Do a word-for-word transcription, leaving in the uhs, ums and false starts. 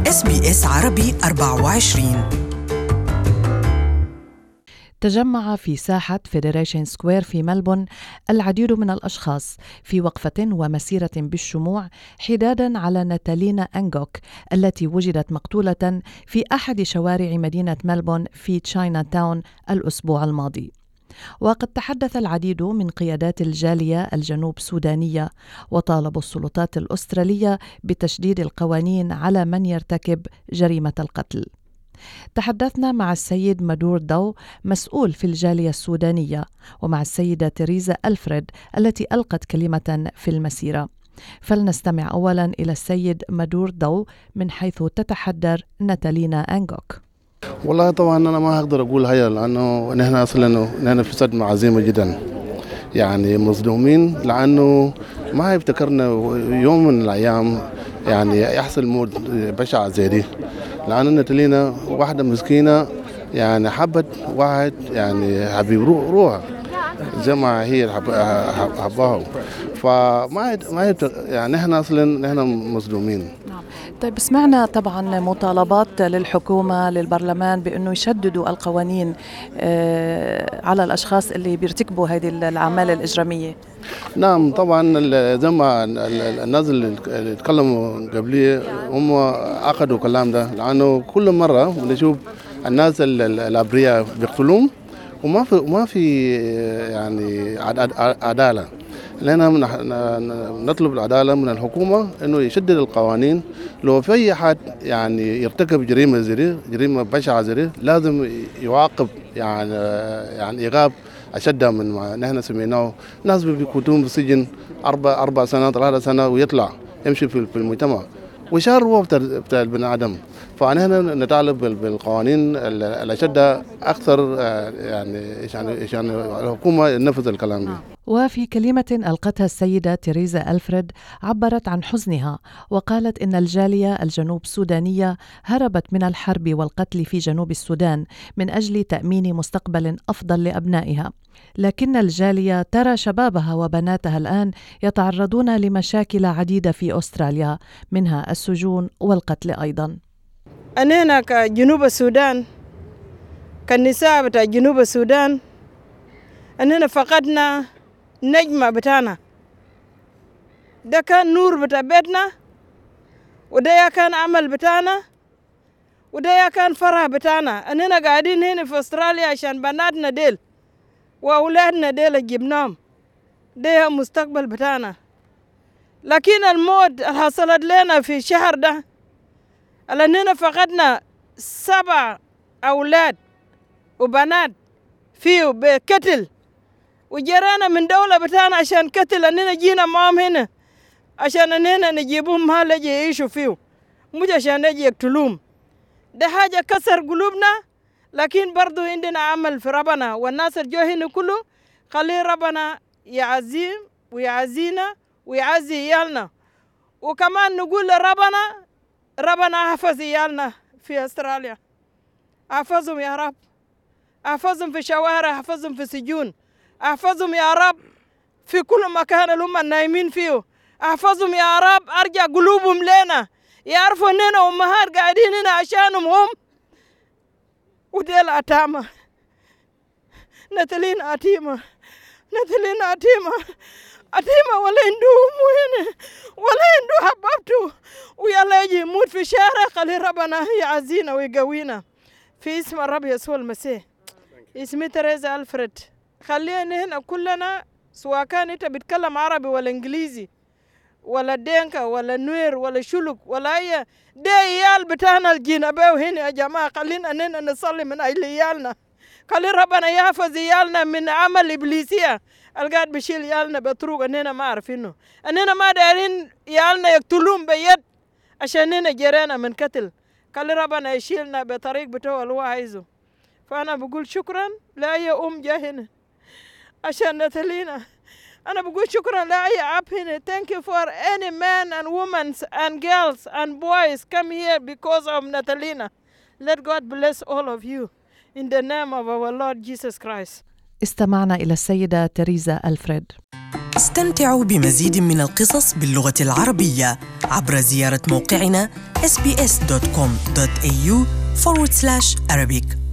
إس بي إس عربي أربعة وعشرين. تجمع في ساحة فيدريشن سكوير في ملبون العديد من الأشخاص في وقفة ومسيرة بالشموع حدادا على ناتالينا أنغوك التي وجدت مقتولة في أحد شوارع مدينة ملبون في تشاينا تاون الأسبوع الماضي. وقد تحدث العديد من قيادات الجالية الجنوب سودانية وطالبوا السلطات الأسترالية بتشديد القوانين على من يرتكب جريمة القتل. تحدثنا مع السيد مادور داو مسؤول في الجالية السودانية ومع السيدة تريزا ألفريد التي ألقت كلمة في المسيرة. فلنستمع أولا إلى السيد مادور داو من حيث تتحدث ناتالينا أنغوك. والله طبعا أنا ما أقدر أقول هيا لأنه نحن أصلا نحن في صدمة عظيمة جدا، يعني مصدومين لأنه ما يفتكرنا يوم من الأيام يعني يحصل موت بشع زي دي، لأن ناتالينا واحدة مسكينة يعني حبت واحد يعني حبيب روحها زي ما هي حبها، فما ما يعني نحن أصلا نحن مصدومين. طيب سمعنا طبعا مطالبات للحكومة للبرلمان بأنه يشددوا القوانين على الأشخاص اللي بيرتكبوا هذه الأعمال الإجرامية. نعم طبعا زي ما الناس اللي تكلموا قبلي هم أخذوا كلام ده، لأنه كل مرة بنشوف الناس الأبرياء بيقتلوهم وما في ما في يعني عدالة. لأننا نطلب العدالة من الحكومة إنه يشدد القوانين. لو في أي حد يعني يرتكب جريمة زي جريمة بشعة زي لازم يعاقب يعني يعني إيقاف أشد من ما نحن سمعناه. ناس بيكونوا في السجن أربع أربع سنوات ثلاثة سنة ويطلع يمشي في المجتمع وشهر هو بتاع البني آدم. فنحن نطالب بالقوانين الأشد أكثر يعني عشان الحكومة تنفذ الكلام ده. وفي كلمة ألقتها السيدة تريزا ألفريد عبرت عن حزنها وقالت إن الجالية الجنوب سودانية هربت من الحرب والقتل في جنوب السودان من أجل تأمين مستقبل أفضل لأبنائها، لكن الجالية ترى شبابها وبناتها الآن يتعرضون لمشاكل عديدة في أستراليا منها السجون والقتل أيضا. أنا كجنوب السودان كالنساء بتاع جنوب السودان أننا فقدنا نجمة بتاعنا، ده كان نور بتاع بيتنا، وده كان عمل بتاعنا، وده كان فرح بتاعنا. أننا قاعدين هنا في أستراليا عشان بناتنا ديل وأولادنا ديل جبناهم، ده المستقبل بتاعنا. لكن الموت اللي حصلت لنا في الشهر ده أننا فقدنا سبع أولاد وبنات فيه بقتل، وجرانا من دولة بتاعنا عشان قتل. أننا جينا معهم هنا عشان أننا نجيبهم ما لجي يعيشوا فيه، مش عشان نجي يقتلوهم. ده حاجة كسر قلوبنا، لكن برضو عندنا عمل في ربنا، والناس الجو هنا كله خلي ربنا يعزيهم ويعزينا ويعزي عيالنا. وكمان نقول لربنا ربنا حفظ عيالنا في أستراليا، احفظهم يا رب، احفظهم في شوارع، احفظهم في سجون، احفظهم يا رب في كل مكان اللي هم نايمين فيه، احفظهم يا رب. ارجع قلوبهم لنا يعرفوا اننا امهات قاعدين هنا عشانهم هم. وديل اتامه ناتالين اتيمه ناتالين اتيمه اتيمه ولا عنده امه هنا ولا عنده حبابته، ويلا يجي يموت في شارع. خلي ربنا يعزينا ويقوينا في اسم الرب يسوع المسيح. اسمي تريزا ألفريد. خلينا هنا كلنا سواء كان انت بتكلم عربي ولا انجليزي ولا دينكا ولا نوير ولا شلوك ولا اي دي عيال بتاعنا الجنباو هنا يا جماعه. خلينا اننا نصلي من اجل عيالنا، خلي ربنا يحفظ عيالنا من عمل ابليسيه القاعد بشيل عيالنا بطرق اننا ما عارفينه. اننا ما دايرين عيالنا يقتلون بيد عشان اننا جرينا من قتل. خلي ربنا يشيلنا بطريق بتاعه اللي هو عايزه. فانا بقول شكرا لاي ام جا هنا عشان ناتالينا. أنا بقول شكرا لأي أب هنا. Thank you for any men and women and girls and boys come here because of Natalina. Let God bless all of you in the name of our Lord Jesus Christ. استمعنا إلى السيدة تريزا ألفريد. استمتعوا بمزيد من القصص باللغة العربية عبر زيارة موقعنا إس بي إس دوت كوم دوت إيه يو forward slash Arabic.